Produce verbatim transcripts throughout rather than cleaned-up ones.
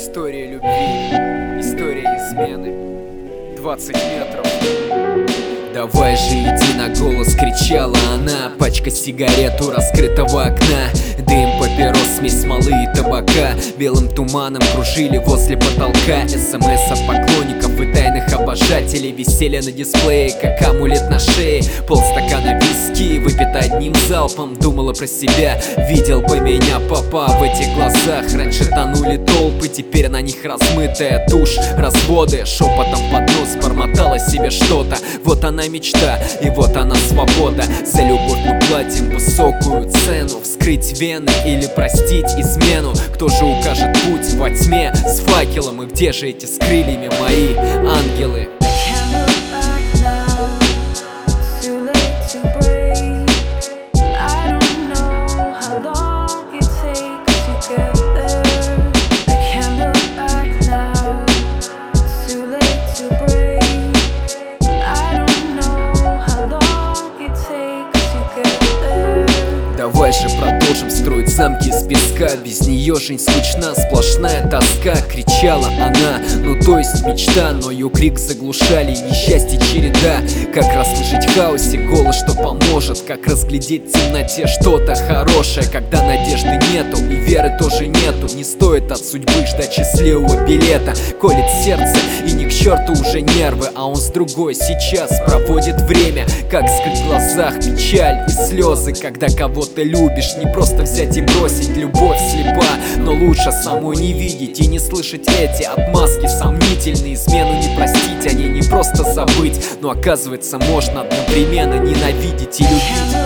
История любви, история измены. Двадцать метров. Давай же иди, на голос кричала она. Пачка сигарет у раскрытого окна. Дым, папирос, смесь смолы и табака белым туманом кружили возле потолка. СМС от поклонников и тайных обожателей висели на дисплее, как амулет на шее. Полстакана виски, выпито одним залпом. Думала про себя, видел бы меня папа. В этих глазах раньше тонули толпы, теперь на них размытая тушь, разводы. Шепотом под нос бормотала себе что-то. Вот она мечта, и вот она свобода. За любовь мы платим высокую цену. Вскрыть вены или простить измену. Кто же укажет путь во тьме с факелом? И где же эти с крыльями мои ангелы? Давай же продолжим строить замки из песка. Без нее жизнь скучна, сплошная тоска. Кричала она, ну то есть мечта. Но ее крик заглушали несчастье череда. Как расслышать в хаосе голос, что поможет? Как разглядеть в темноте что-то хорошее? Когда надежды нету и веры тоже нету. Не стоит от судьбы ждать счастливого билета. Колет сердце и ни к черту уже нервы. А он с другой сейчас проводит время. Как скрыть в глазах печаль и слезы. Когда кого-то любишь, не просто взять и бросить. Любовь слепа, но лучше самой не видеть и не слышать эти отмазки сомнительные. Измену не простить, а не, не просто забыть. Но оказывается можно одновременно ненавидеть и любить.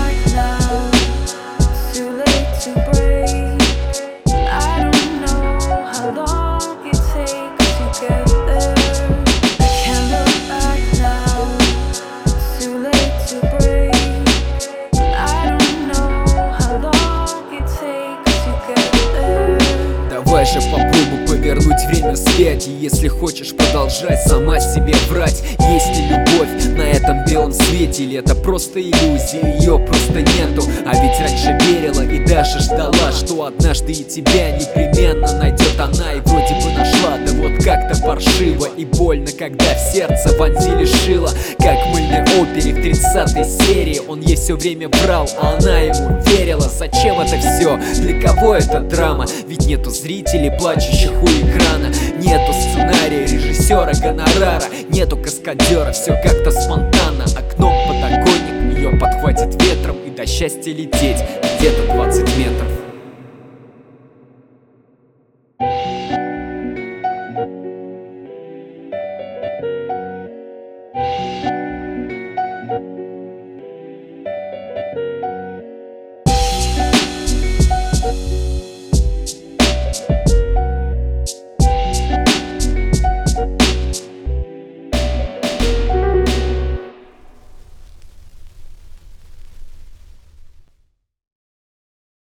Давай же попробуй повернуть время вспять. И если хочешь продолжать сама себе врать. Есть ли любовь на этом белом свете? Или это просто иллюзия, ее просто нету? А ведь раньше верила и даже ждала, что однажды и тебя непременно найдет она. И вроде бы нашла, да вот как-то паршиво и больно, когда в сердце вонзили шило. Как в мыльной опере в тридцатой серии. Он ей все время брал, а она ему верила. Зачем это все? Для кого это драма? Ведь нету зрителей, плачущих у экрана. Нету сценария, режиссера, гонорара. Нету каскадера, все как-то спонтанно. Окно, подоконник, ее подхватит ветром. И до счастья лететь где-то двадцать метров.